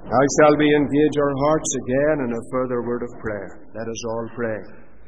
Now shall we engage our hearts again in a further word of prayer. Let us all pray.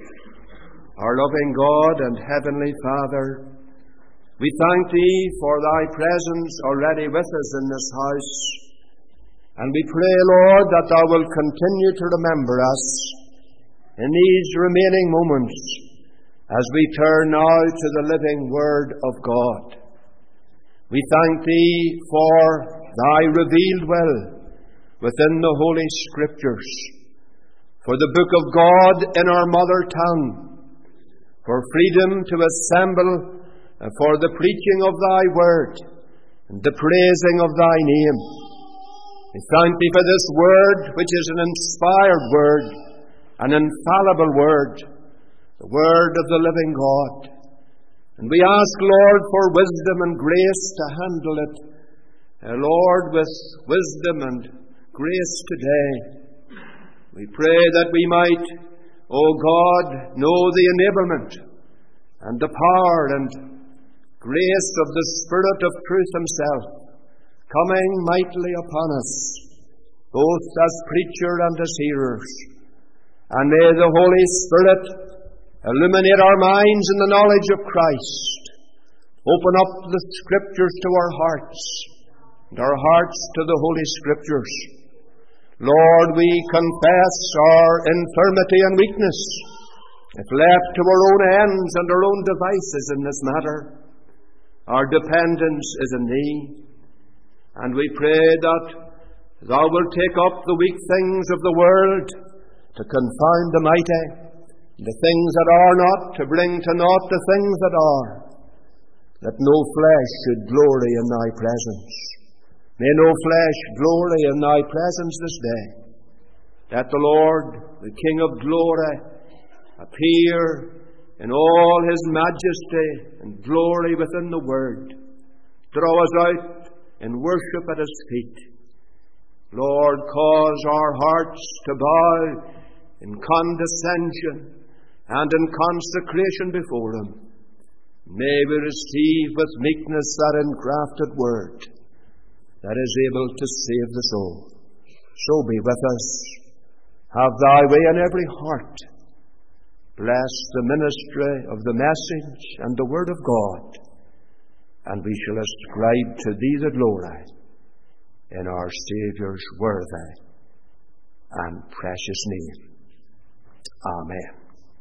Our loving God and Heavenly Father, we thank Thee for Thy presence already with us in this house. And we pray, Lord, that Thou wilt continue to remember us in these remaining moments as we turn now to the living Word of God. We thank Thee for Thy revealed will within the Holy Scriptures, for the Book of God in our mother tongue, for freedom to assemble, for the preaching of Thy Word, and the praising of Thy name. We thank Thee for this Word, which is an inspired Word, an infallible Word, the Word of the living God. And we ask, Lord, for wisdom and grace to handle it, Lord, with wisdom and grace today. We pray that we might, O God, know the enablement and the power and grace of the Spirit of truth Himself coming mightily upon us, both as preacher and as hearers. And may the Holy Spirit illuminate our minds in the knowledge of Christ, open up the Scriptures to our hearts, and our hearts to the Holy Scriptures. Lord, we confess our infirmity and weakness. If left to our own ends and our own devices in this matter, our dependence is in Thee. And we pray that Thou wilt take up the weak things of the world to confound the mighty, the things that are not to bring to naught the things that are, that no flesh should glory in Thy presence. May no flesh glory in Thy presence this day. Let the Lord, the King of glory, appear in all His majesty and glory within the Word. Draw us out in worship at His feet. Lord, cause our hearts to bow in condescension and in consecration before Him. May we receive with meekness that engrafted Word that is able to save the soul. So be with us. Have Thy way in every heart. Bless the ministry of the message and the Word of God, and we shall ascribe to Thee the glory in our Saviour's worthy and precious name. Amen.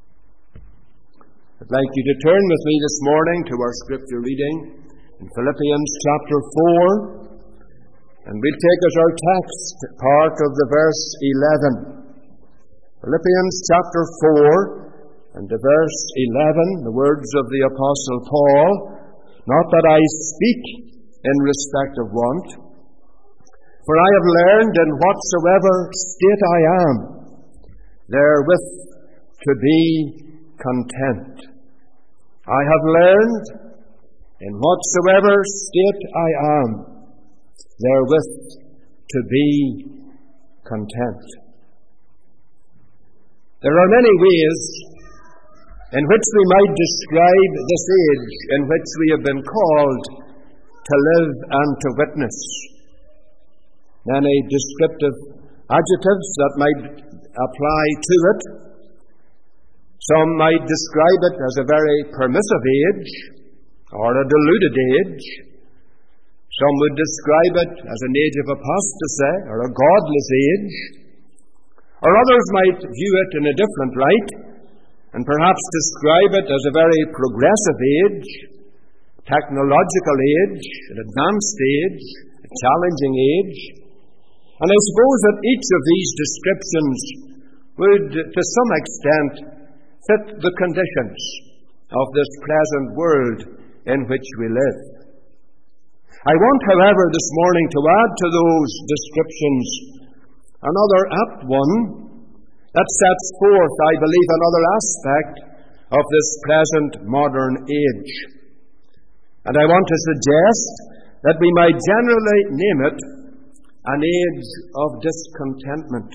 I'd like you to turn with me this morning to our Scripture reading in Philippians chapter 4. And we'll take as our text part of the verse 11. Philippians chapter 4 and the verse 11, the words of the Apostle Paul, "Not that I speak in respect of want, for I have learned in whatsoever state I am, therewith to be content. I have learned in whatsoever state I am, therewith to be content." There are many ways in which we might describe this age in which we have been called to live and to witness. Many descriptive adjectives that might apply to it. Some might describe it as a very permissive age or a deluded age. Some would describe it as an age of apostasy or a godless age. Or others might view it in a different light and perhaps describe it as a very progressive age, technological age, an advanced age, a challenging age. And I suppose that each of these descriptions would, to some extent, fit the conditions of this present world in which we live. I want, however, this morning to add to those descriptions another apt one that sets forth, I believe, another aspect of this present modern age. And I want to suggest that we might generally name it an age of discontentment.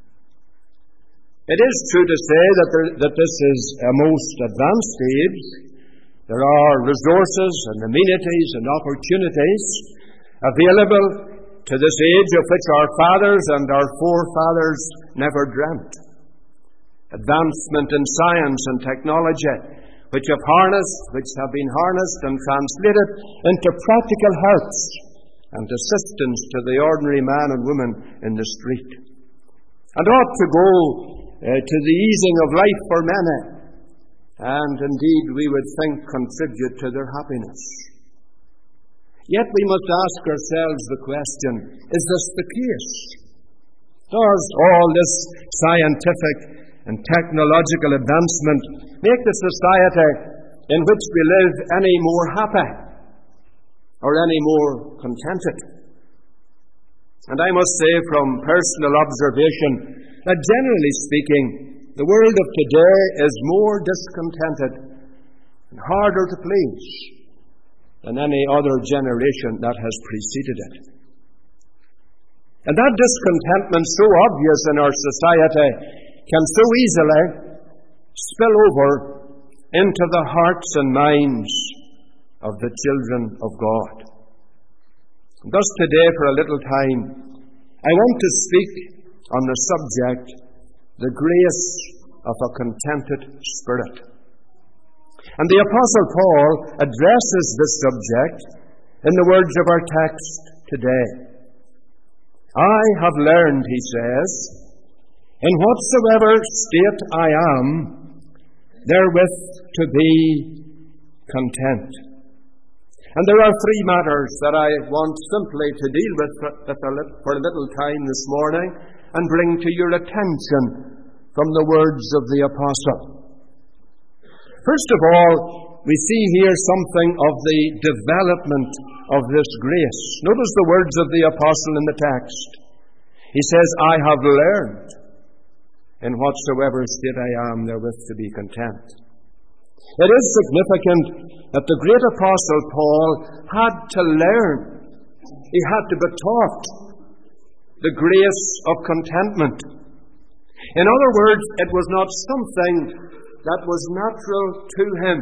It is true to say that this is a most advanced age. There are resources and amenities and opportunities available to this age of which our fathers and our forefathers never dreamt. Advancement in science and technology, which have been harnessed and translated into practical helps and assistance to the ordinary man and woman in the street, and ought to go to the easing of life for many, and indeed we would think contribute to their happiness. Yet we must ask ourselves the question, is this the case? Does all this scientific and technological advancement make the society in which we live any more happy or any more contented? And I must say from personal observation that generally speaking, the world of today is more discontented and harder to please than any other generation that has preceded it. And that discontentment, so obvious in our society, can so easily spill over into the hearts and minds of the children of God. Thus today, for a little time, I want to speak on the subject, the grace of a contented spirit. And the Apostle Paul addresses this subject in the words of our text today. I have learned, he says, in whatsoever state I am, therewith to be content. And there are three matters that I want simply to deal with for a little time this morning and bring to your attention from the words of the Apostle. First of all, we see here something of the development of this grace. Notice the words of the Apostle in the text. He says, I have learned in whatsoever state I am therewith to be content. It is significant that the great Apostle Paul had to learn. He had to be taught the grace of contentment. In other words, it was not something that was natural to him.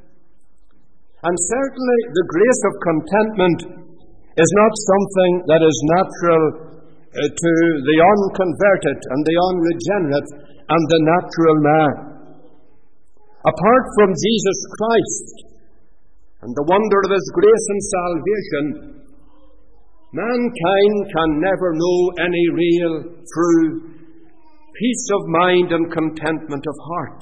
And certainly the grace of contentment is not something that is natural to the unconverted and the unregenerate and the natural man. Apart from Jesus Christ and the wonder of his grace and salvation, mankind can never know any real, true peace of mind and contentment of heart.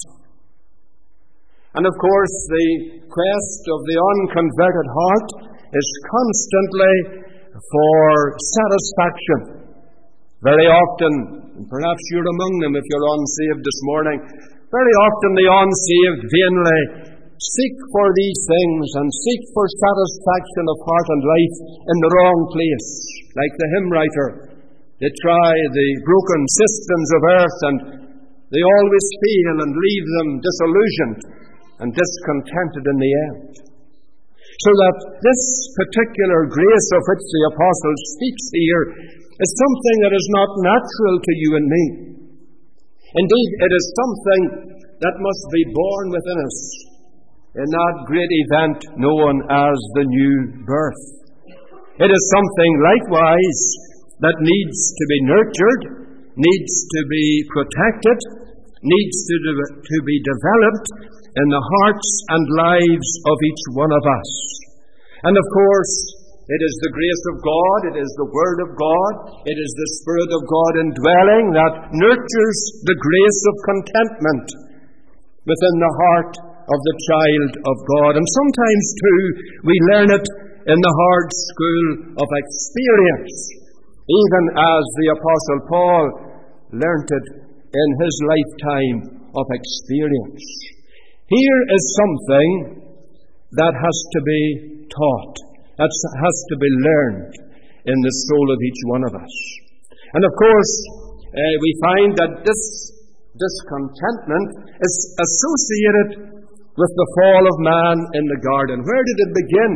And of course, the quest of the unconverted heart is constantly for satisfaction. Very often, and perhaps you're among them if you're unsaved this morning, very often the unsaved vainly seek for these things and seek for satisfaction of heart and life in the wrong place. Like the hymn writer, they try the broken systems of earth and they always fail and leave them disillusioned and discontented in the end. So that this particular grace of which the Apostle speaks here is something that is not natural to you and me. Indeed, it is something that must be born within us in that great event known as the new birth. It is something likewise that needs to be nurtured, needs to be protected, needs to be developed in the hearts and lives of each one of us. And of course, it is the grace of God, it is the Word of God, it is the Spirit of God indwelling that nurtures the grace of contentment within the heart of the child of God. And sometimes, too, we learn it in the hard school of experience, even as the Apostle Paul learnt it in his lifetime of experience. Here is something that has to be taught, that has to be learned in the soul of each one of us. And of course, we find that this discontentment is associated with the fall of man in the garden. Where did it begin?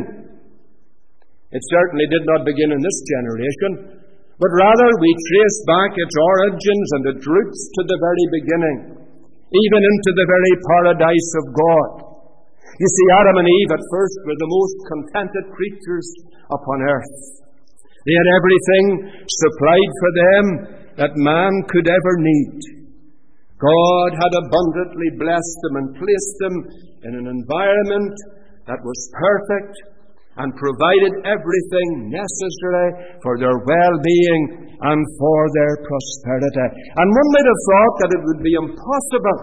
It certainly did not begin in this generation, but rather we trace back its origins and its roots to the very beginning, even into the very paradise of God. You see, Adam and Eve at first were the most contented creatures upon earth. They had everything supplied for them that man could ever need. God had abundantly blessed them and placed them in an environment that was perfect and provided everything necessary for their well-being and for their prosperity. And one might have thought that it would be impossible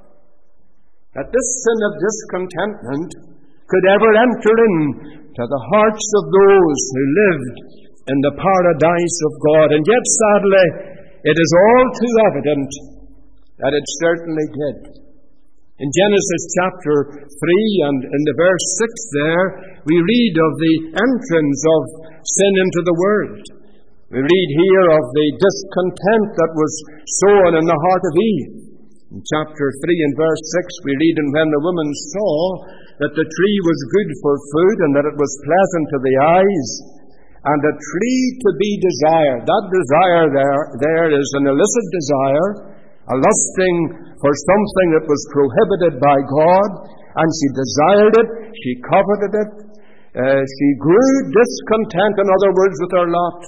that this sin of discontentment could ever enter into the hearts of those who lived in the paradise of God. And yet, sadly, it is all too evident that it certainly did. In Genesis chapter 3 and in the verse 6 there, we read of the entrance of sin into the world. We read here of the discontent that was sown in the heart of Eve. In chapter 3 and verse 6 we read, "And when the woman saw that the tree was good for food, and that it was pleasant to the eyes, and a tree to be desired." That desire there is an illicit desire, a lusting for something that was prohibited by God, and she desired it, she coveted it, she grew discontent, in other words, with her lot.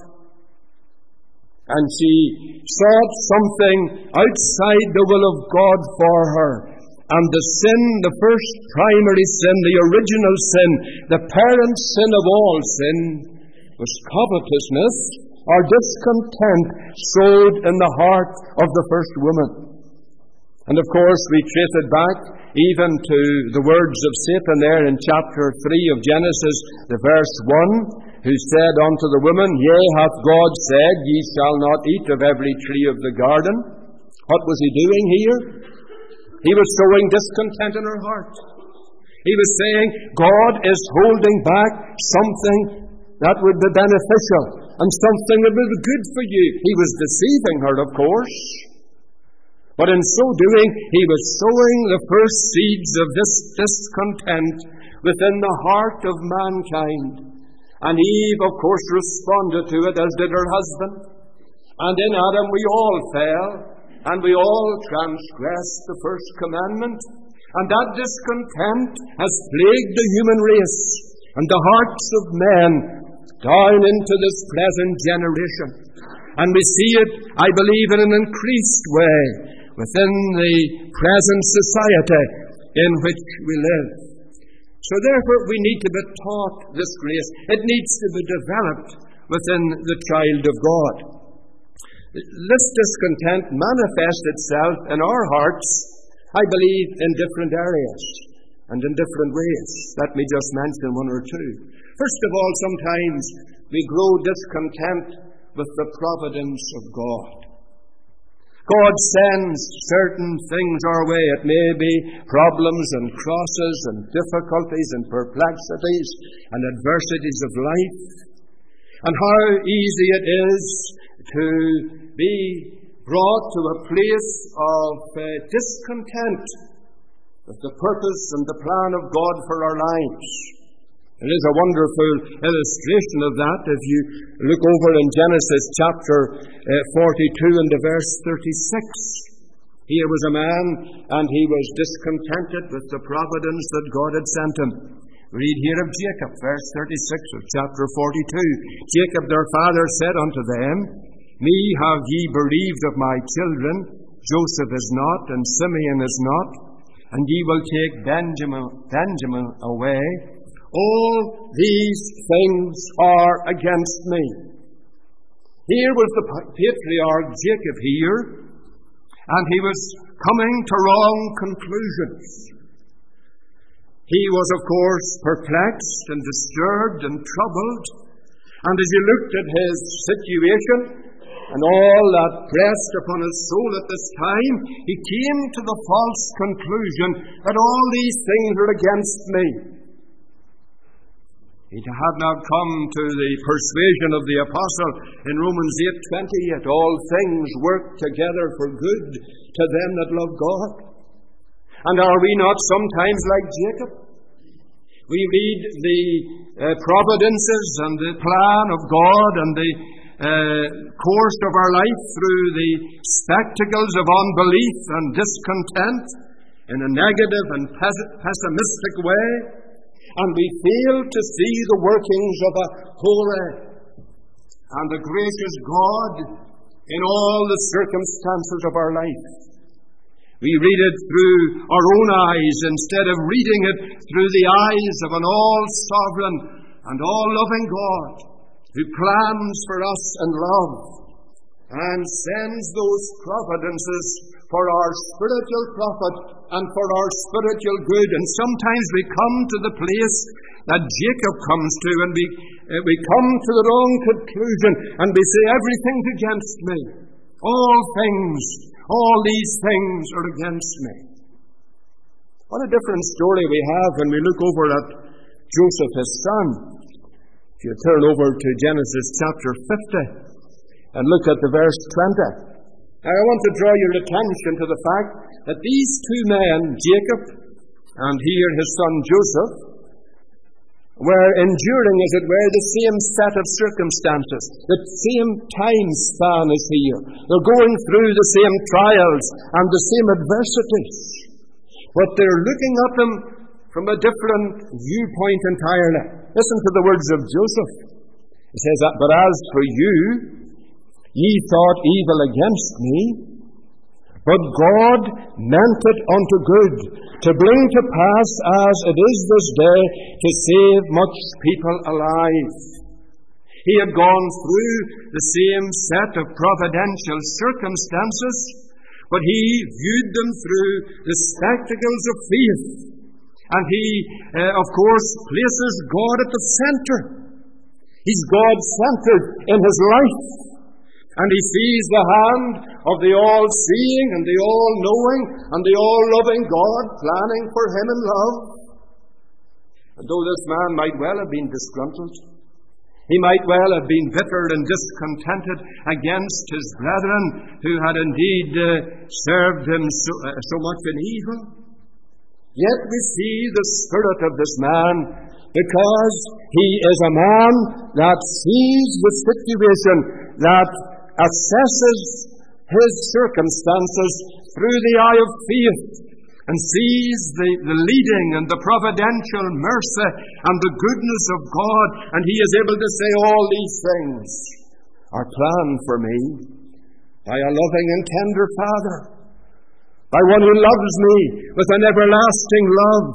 And she sought something outside the will of God for her. And the sin, the first primary sin, the original sin, the parent sin of all sin, was covetousness or discontent sowed in the heart of the first woman. And of course we trace it back even to the words of Satan there in chapter 3 of Genesis, the verse 1, who said unto the woman, "Yea, hath God said, ye shall not eat of every tree of the garden?" What was he doing here? He was sowing discontent in her heart. He was saying, God is holding back something that would be beneficial and something that would be good for you. He was deceiving her, of course. But in so doing, he was sowing the first seeds of this discontent within the heart of mankind. And Eve, of course, responded to it, as did her husband. And in Adam we all fell, and we all transgressed the first commandment. And that discontent has plagued the human race and the hearts of men down into this present generation. And we see it, I believe, in an increased way within the present society in which we live. So therefore we need to be taught this grace. It needs to be developed within the child of God. This discontent manifests itself in our hearts, I believe, in different areas and in different ways. Let me just mention one or two. First of all, sometimes we grow discontent with the providence of God. God sends certain things our way. It may be problems and crosses and difficulties and perplexities and adversities of life. And how easy it is to be brought to a place of discontent with the purpose and the plan of God for our lives. It is a wonderful illustration of that if you look over in Genesis chapter 42 and the verse 36. Here was a man, and he was discontented with the providence that God had sent him. Read here of Jacob, verse 36 of chapter 42. Jacob their father said unto them, Me have ye bereaved of my children, Joseph is not, and Simeon is not, and ye will take Benjamin away. All these things are against me. Here was the patriarch Jacob here, and he was coming to wrong conclusions. He was, of course, perplexed and disturbed and troubled, and as he looked at his situation and all that pressed upon his soul at this time, he came to the false conclusion that all these things are against me. He had not come to the persuasion of the apostle in Romans 8:20, all things work together for good to them that love God. And are we not sometimes like Jacob? We read the providences and the plan of God and the course of our life through the spectacles of unbelief and discontent in a negative and pessimistic way. And we fail to see the workings of a holy and the gracious God in all the circumstances of our life. We read it through our own eyes instead of reading it through the eyes of an all-sovereign and all-loving God who plans for us in love and sends those providences for our spiritual profit and for our spiritual good. And sometimes we come to the place that Jacob comes to, and we come to the wrong conclusion, and we say, everything's against me. All these things are against me. What a different story we have when we look over at Joseph, his son. If you turn over to Genesis chapter 50 and look at the verse 20. Now I want to draw your attention to the fact that these two men, Jacob and here his son Joseph, were enduring, as it were, the same set of circumstances. The same time span is here. They're going through the same trials and the same adversities. But they're looking at them from a different viewpoint entirely. Listen to the words of Joseph. He says, "But as for you, ye thought evil against me, but God meant it unto good, to bring to pass as it is this day, to save much people alive." He had gone through the same set of providential circumstances, but he viewed them through the spectacles of faith. And he, of course, places God at the center. He's God-centered in his life. And he sees the hand of the all-seeing and the all-knowing and the all-loving God planning for him in love. And though this man might well have been disgruntled, he might well have been bitter and discontented against his brethren who had indeed served him so much in evil, yet we see the spirit of this man, because he is a man that sees the situation, that assesses his circumstances through the eye of faith, and sees the leading and the providential mercy and the goodness of God, and he is able to say, all these things are planned for me by a loving and tender Father, by one who loves me with an everlasting love.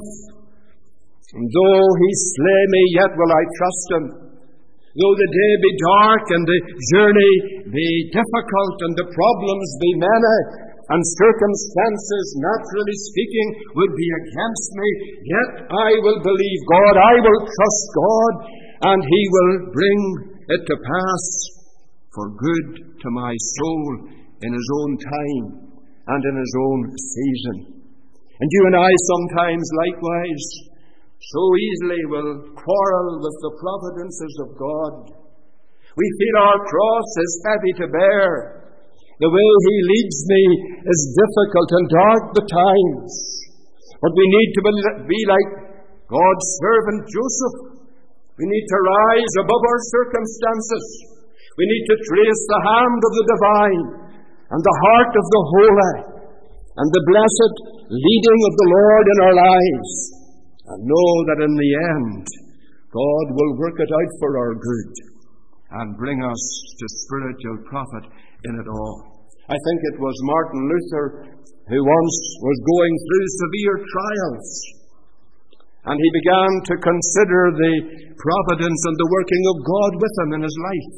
And though he slay me, yet will I trust him. Though the day be dark and the journey be difficult and the problems be many and circumstances, naturally speaking, would be against me, yet I will believe God, I will trust God, and he will bring it to pass for good to my soul in his own time and in his own season. And you and I sometimes likewise so easily will quarrel with the providences of God. We feel our cross is heavy to bear. The way he leads me is difficult and dark the times. But we need to be like God's servant Joseph. We need to rise above our circumstances. We need to trace the hand of the divine and the heart of the holy and the blessed leading of the Lord in our lives, and know that in the end God will work it out for our good and bring us to spiritual profit in it all. I think it was Martin Luther who once was going through severe trials, and he began to consider the providence and the working of God with him in his life.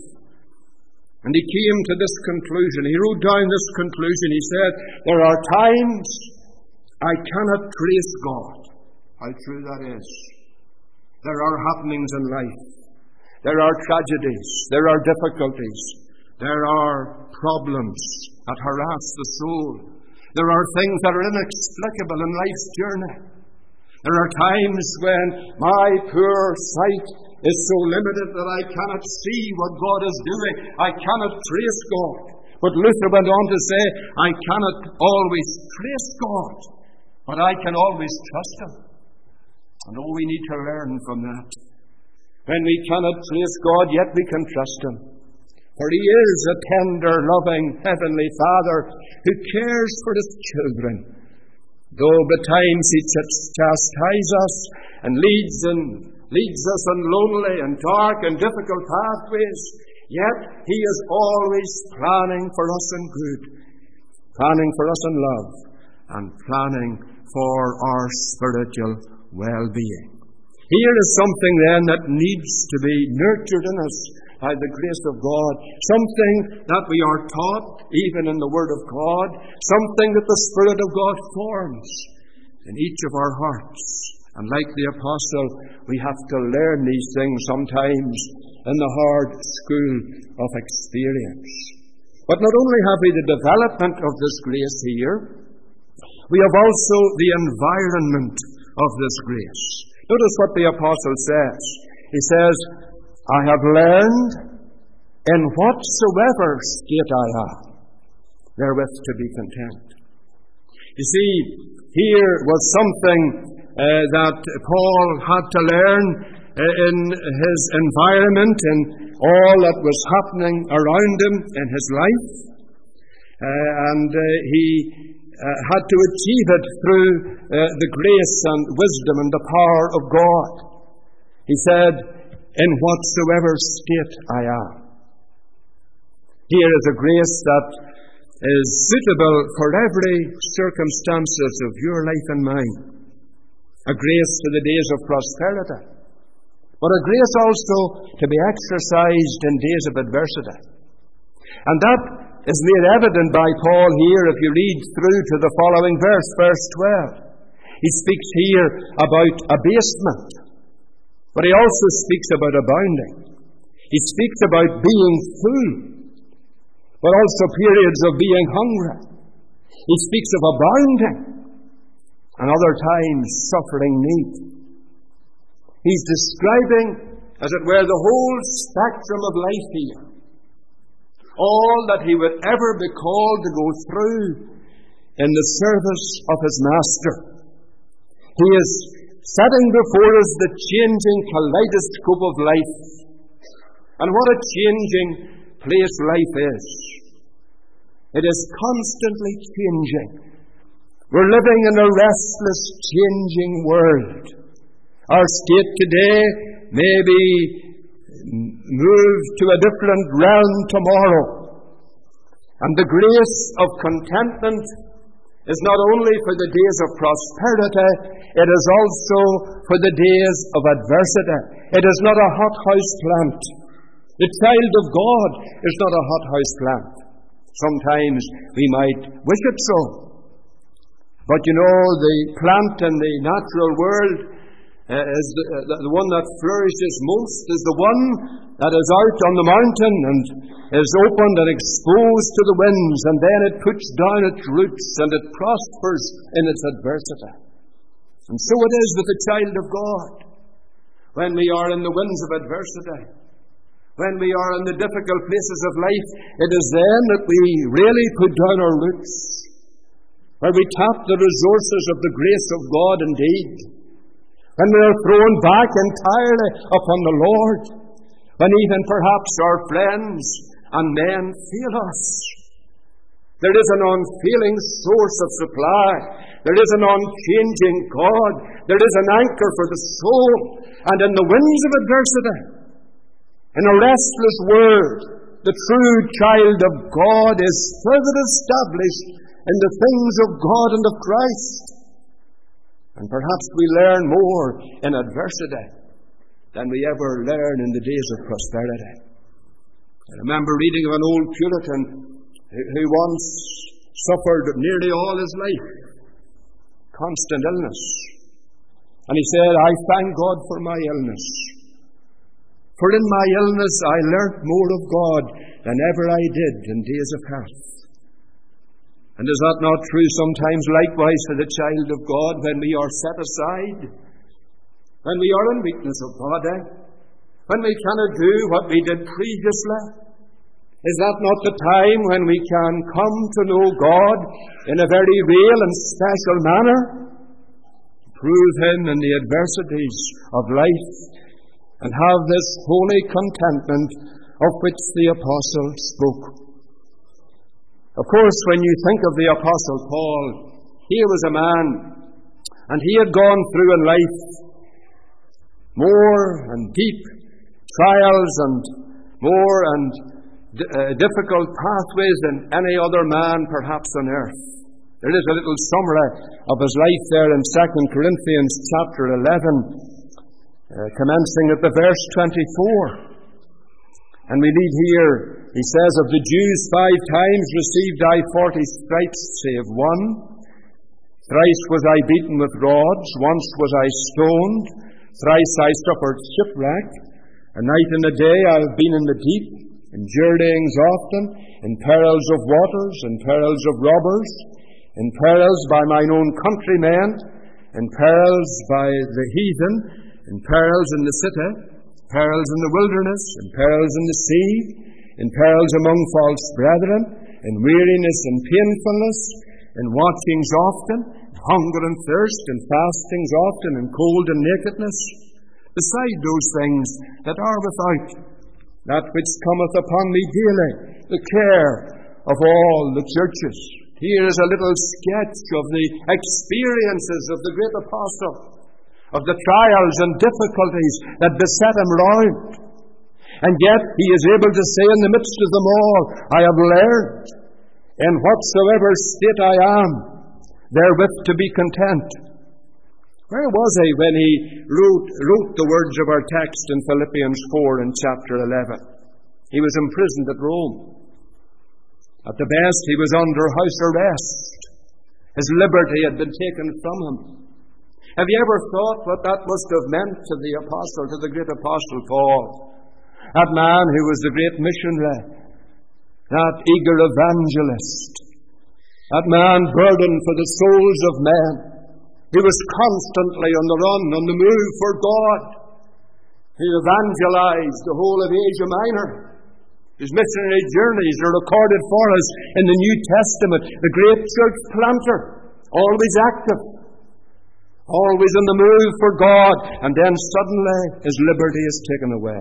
And he came to this conclusion. He wrote down this conclusion. He said, there are times I cannot trace God. How true that is. There are happenings in life. There are tragedies. There are difficulties. There are problems that harass the soul. There are things that are inexplicable in life's journey. There are times when my poor sight is so limited that I cannot see what God is doing. I cannot trace God. But Luther went on to say, I cannot always trace God, but I can always trust him. And we need to learn from that. When we cannot trace God, yet we can trust him. For he is a tender, loving, heavenly Father who cares for his children. Though betimes he chastises us and leads us on lonely and dark and difficult pathways, Yet He is always planning for us in good, planning for us in love, and planning for our spiritual well-being. Here is something then that needs to be nurtured in us by the grace of God, something that we are taught even in the Word of God, something that the Spirit of God forms in each of our hearts. And like the apostle, we have to learn these things sometimes in the hard school of experience. But not only have we the development of this grace here, we have also the environment of this grace. Notice what the apostle says. He says, I have learned in whatsoever state I am, therewith to be content. You see, here was something that Paul had to learn in his environment and all that was happening around him in his life. And he had to achieve it through the grace and wisdom and the power of God. He said, in whatsoever state I am. Here is a grace that is suitable for every circumstances of your life and mine. A grace for the days of prosperity, but a grace also to be exercised in days of adversity. And that is made evident by Paul here if you read through to the following verse, verse 12. He speaks here about abasement, but he also speaks about abounding. He speaks about being full, but also periods of being hungry. He speaks of abounding, and other times suffering need. He's describing, as it were, the whole spectrum of life here. All that he would ever be called to go through in the service of his Master. He is setting before us the changing kaleidoscope of life. And what a changing place life is. It is constantly changing. We're living in a restless, changing world. Our state today may be moved to a different realm tomorrow. And the grace of contentment is not only for the days of prosperity, it is also for the days of adversity. It is not a hothouse plant. The child of God is not a hothouse plant. Sometimes we might wish it so. But you know, the plant in the natural world is the one that flourishes most, is the one that is out on the mountain and is opened and exposed to the winds, and then it puts down its roots and it prospers in its adversity. And so it is with the child of God. When we are in the winds of adversity, when we are in the difficult places of life, it is then that we really put down our roots, where we tap the resources of the grace of God indeed. When we are thrown back entirely upon the Lord, when even perhaps our friends and men fail us. There is an unfailing source of supply. There is an unchanging God. There is an anchor for the soul. And in the winds of adversity, in a restless world, the true child of God is further established in the things of God and of Christ. And perhaps we learn more in adversity than we ever learn in the days of prosperity. I remember reading of an old Puritan who once suffered nearly all his life constant illness. And he said, I thank God for my illness. For in my illness I learnt more of God than ever I did in days of health. And is that not true sometimes likewise for the child of God when we are set aside? When we are in weakness of body? When we cannot do what we did previously? Is that not the time when we can come to know God in a very real and special manner? Prove Him in the adversities of life and have this holy contentment of which the Apostle spoke. Of course, when you think of the Apostle Paul, he was a man, and he had gone through in life more and deep trials and more difficult pathways than any other man perhaps on earth. There is a little summary of his life there in 2 Corinthians chapter 11, commencing at the verse 24. And we read here, he says, "Of the Jews 5 times received I 40 stripes, save one. Thrice was I beaten with rods, once was I stoned, thrice I suffered shipwreck. A night and a day I have been in the deep, in journeyings often, in perils of waters, in perils of robbers, in perils by mine own countrymen, in perils by the heathen, in perils in the city, perils in the wilderness, in perils in the sea, in perils among false brethren, in weariness and painfulness, in watchings often, in hunger and thirst, in fastings often, in cold and nakedness, beside those things that are without, that which cometh upon me daily, the care of all the churches." Here is a little sketch of the experiences of the great apostle, of the trials and difficulties that beset him round. And yet he is able to say in the midst of them all, "I have learned, in whatsoever state I am, therewith to be content." Where was he when he wrote the words of our text in Philippians 4 in chapter 11? He was imprisoned at Rome. At the best, he was under house arrest. His liberty had been taken from him. Have you ever thought what that must have meant to the apostle, to the great apostle Paul? That man who was the great missionary, that eager evangelist, that man burdened for the souls of men. He was constantly on the run, on the move for God. He evangelized the whole of Asia Minor. His missionary journeys are recorded for us in the New Testament. The great church planter, always active, always on the move for God, and then suddenly his liberty is taken away.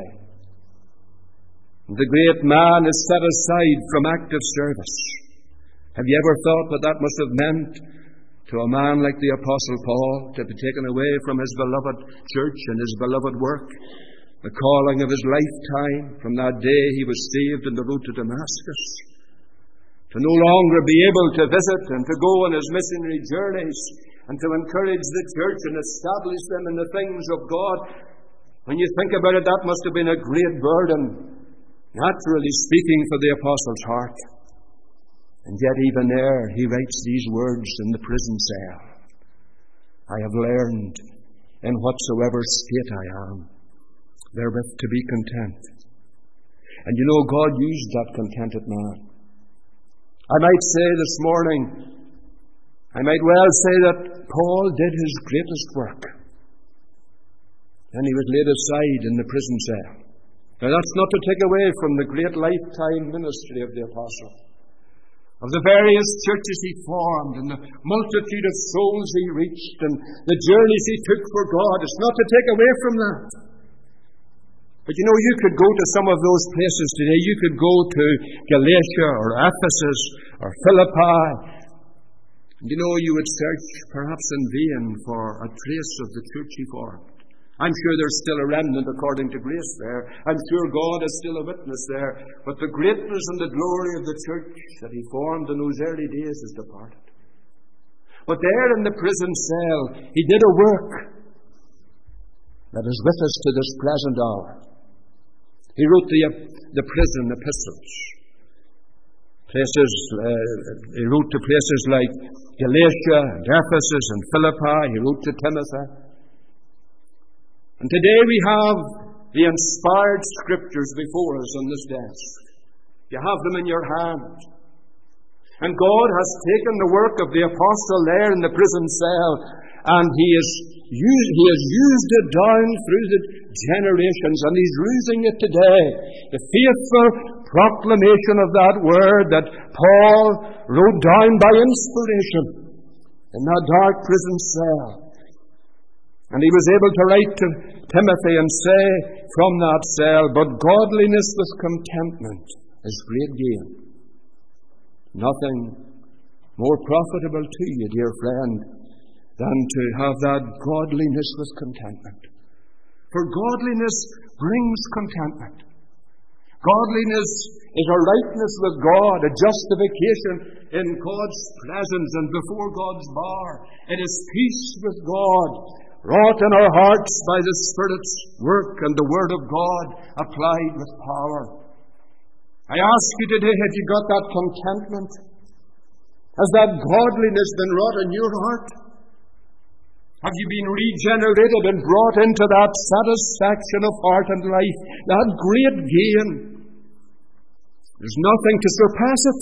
The great man is set aside from active service. Have you ever thought what that must have meant to a man like the Apostle Paul, to be taken away from his beloved church and his beloved work? The calling of his lifetime, from that day he was saved on the road to Damascus, to no longer be able to visit and to go on his missionary journeys and to encourage the church and establish them in the things of God. When you think about it, that must have been a great burden, naturally speaking, for the apostle's heart. And yet even there he writes these words in the prison cell: "I have learned, in whatsoever state I am, therewith to be content." And you know, God used that contented man. I might say this morning, I might well say that Paul did his greatest work, and he was laid aside in the prison cell. Now that's not to take away from the great lifetime ministry of the apostle, of the various churches he formed, and the multitude of souls he reached, and the journeys he took for God. It's not to take away from that. But you know, you could go to some of those places today. You could go to Galatia or Ephesus or Philippi. And you know, you would search perhaps in vain for a trace of the church he formed. I'm sure there's still a remnant according to grace there. I'm sure God is still a witness there. But the greatness and the glory of the church that he formed in those early days is departed. But there in the prison cell, he did a work that is with us to this present hour. He wrote the prison epistles. He wrote to places like Galatia and Ephesus and Philippi. He wrote to Timothy. And today we have the inspired scriptures before us on this desk. You have them in your hand. And God has taken the work of the apostle there in the prison cell, and He has used it down through the generations, and He's using it today. The faithful proclamation of that word that Paul wrote down by inspiration in that dark prison cell. And he was able to write to Timothy and say from that cell, "But godliness with contentment is great gain." Nothing more profitable to you, dear friend, than to have that godliness with contentment. For godliness brings contentment. Godliness is a rightness with God, a justification in God's presence and before God's bar. It is peace with God, wrought in our hearts by the Spirit's work and the Word of God applied with power. I ask you today, have you got that contentment? Has that godliness been wrought in your heart? Have you been regenerated and brought into that satisfaction of heart and life, that great gain? There's nothing to surpass it.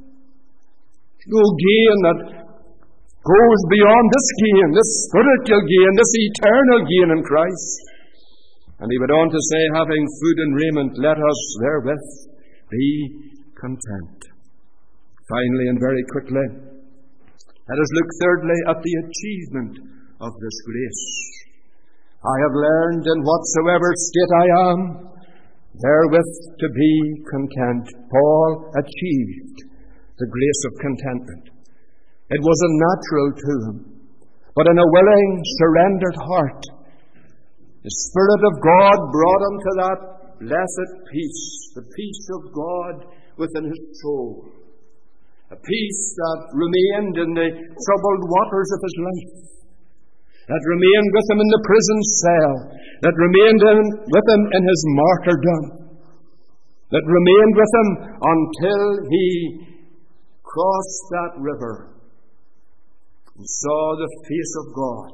No gain that goes beyond this gain, this spiritual gain, this eternal gain in Christ. And he went on to say, having food and raiment, let us therewith be content. Finally and very quickly, let us look thirdly at the achievement of this grace. I have learned in whatsoever state I am, therewith to be content. Paul achieved the grace of contentment. It was unnatural to him, but in a willing, surrendered heart, the Spirit of God brought him to that blessed peace, the peace of God within his soul, a peace that remained in the troubled waters of his life, that remained with him in the prison cell, that remained with him in his martyrdom, that remained with him until he crossed that river and saw the face of God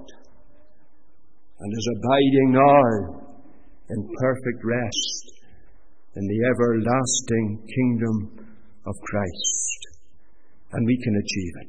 and is abiding now in perfect rest in the everlasting kingdom of Christ. And we can achieve it.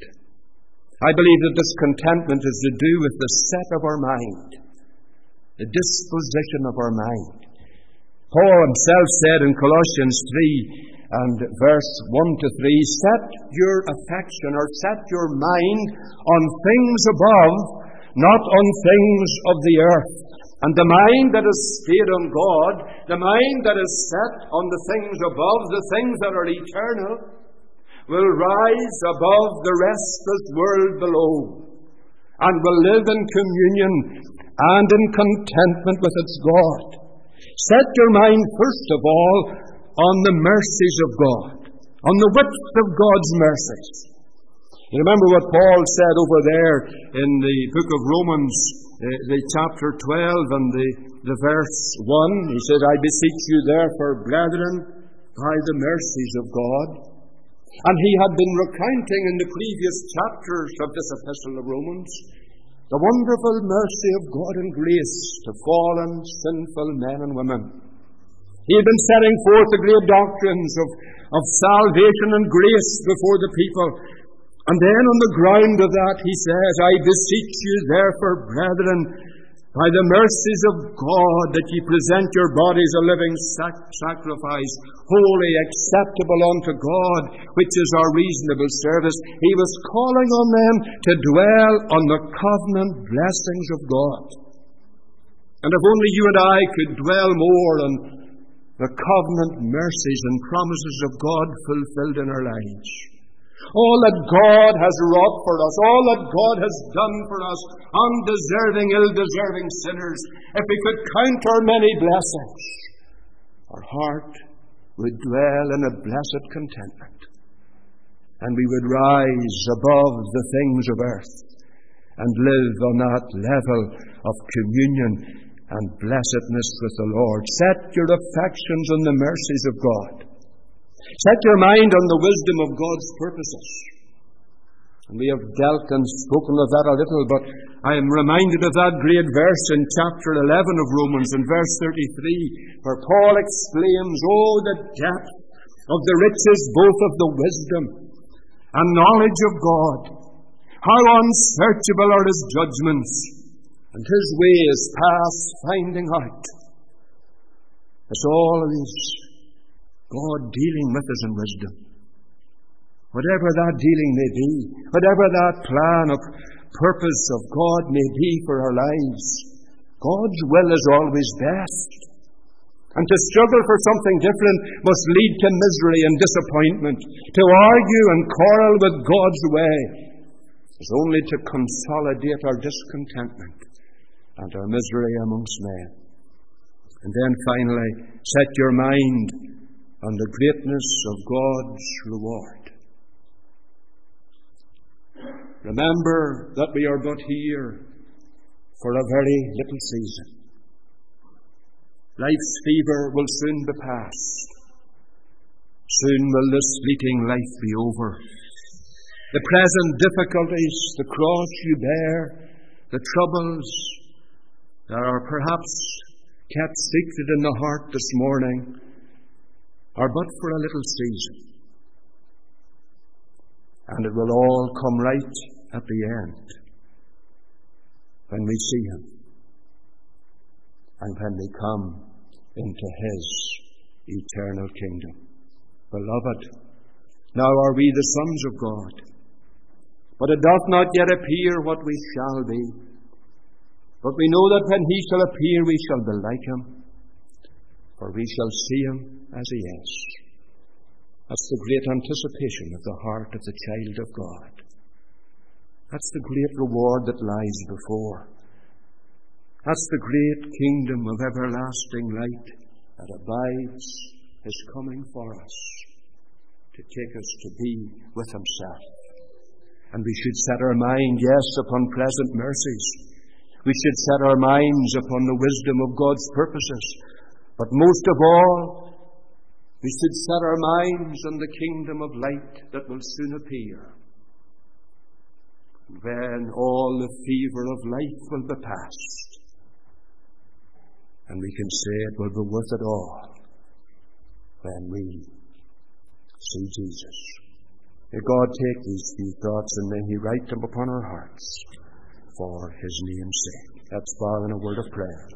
I believe that this contentment is to do with the set of our mind, the disposition of our mind. Paul himself said in Colossians 3 and verse 1 to 3, set your affection or set your mind on things above, not on things of the earth. And the mind that is stayed on God, the mind that is set on the things above, the things that are eternal, will rise above the restless world below and will live in communion and in contentment with its God. Set your mind, first of all, on the mercies of God, on the width of God's mercies. You remember what Paul said over there in the book of Romans, the chapter 12 and the verse 1. He said, I beseech you therefore, brethren, by the mercies of God. And he had been recounting in the previous chapters of this epistle of Romans the wonderful mercy of God and grace to fallen, sinful men and women. He had been setting forth the great doctrines of salvation and grace before the people. And then on the ground of that he says, I beseech you therefore, brethren, by the mercies of God, that ye present your bodies a living sacrifice, holy, acceptable unto God, which is our reasonable service. He was calling on them to dwell on the covenant blessings of God. And if only you and I could dwell more on the covenant mercies and promises of God fulfilled in our lives. All that God has wrought for us, all that God has done for us, undeserving, ill-deserving sinners, if we could count our many blessings, our heart would dwell in a blessed contentment, and we would rise above the things of earth and live on that level of communion and blessedness with the Lord. Set your affections on the mercies of God. Set your mind on the wisdom of God's purposes. And we have dealt and spoken of that a little, but I am reminded of that great verse in chapter 11 of Romans, in verse 33, where Paul exclaims, oh, the depth of the riches both of the wisdom and knowledge of God! How unsearchable are his judgments, and his ways past finding out. It's always God dealing with us in wisdom. Whatever that dealing may be, whatever that plan of purpose of God may be for our lives, God's will is always best. And to struggle for something different must lead to misery and disappointment. To argue and quarrel with God's way is only to consolidate our discontentment and our misery amongst men. And then finally, set your mind and the greatness of God's reward. Remember that we are but here for a very little season. Life's fever will soon be past. Soon will this fleeting life be over. The present difficulties, the cross you bear, the troubles that are perhaps kept secret in the heart this morning are but for a little season. And it will all come right at the end when we see Him and when we come into His eternal kingdom. Beloved, now are we the sons of God, but it doth not yet appear what we shall be. But we know that when He shall appear, we shall be like Him, for we shall see Him as He is. That's the great anticipation of the heart of the child of God. That's the great reward that lies before. That's the great kingdom of everlasting light that abides His coming for us, to take us to be with Himself. And we should set our mind, yes, upon present mercies. We should set our minds upon the wisdom of God's purposes. But most of all, we should set our minds on the kingdom of light that will soon appear. When all the fever of life will be past, and we can say it will be worth it all when we see Jesus. May God take these few thoughts and may He write them upon our hearts for His name's sake. Let's bow in a word of prayer.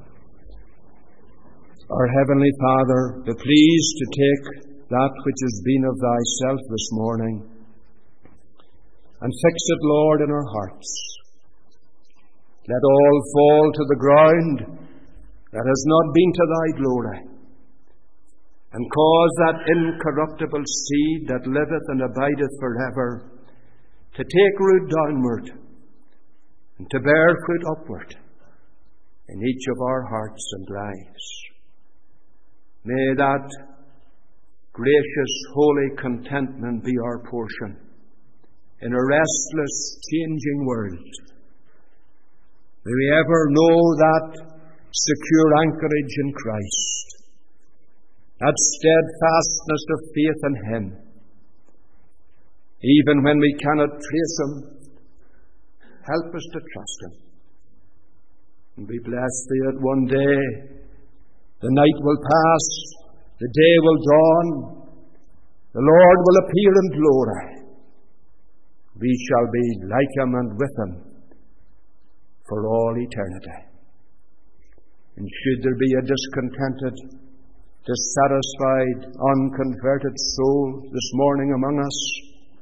Our Heavenly Father, be pleased to take that which has been of Thyself this morning and fix it, Lord, in our hearts. Let all fall to the ground that has not been to Thy glory, and cause that incorruptible seed that liveth and abideth forever to take root downward and to bear fruit upward in each of our hearts and lives. May that gracious, holy contentment be our portion in a restless, changing world. May we ever know that secure anchorage in Christ, that steadfastness of faith in Him, even when we cannot trace Him. Help us to trust Him. And we bless Thee that one day the night will pass, the day will dawn, the Lord will appear in glory. We shall be like Him and with Him for all eternity. And should there be a discontented, dissatisfied, unconverted soul this morning among us,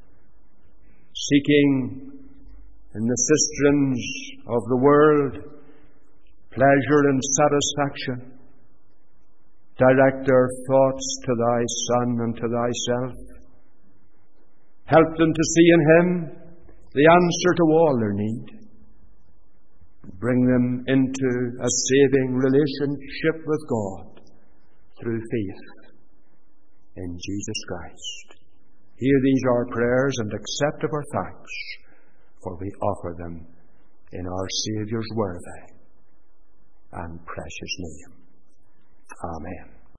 seeking in the cisterns of the world pleasure and satisfaction, direct their thoughts to Thy Son and to Thyself. Help them to see in Him the answer to all their need. Bring them into a saving relationship with God through faith in Jesus Christ. Hear these our prayers and accept of our thanks, for we offer them in our Saviour's worthy and precious name. Amen.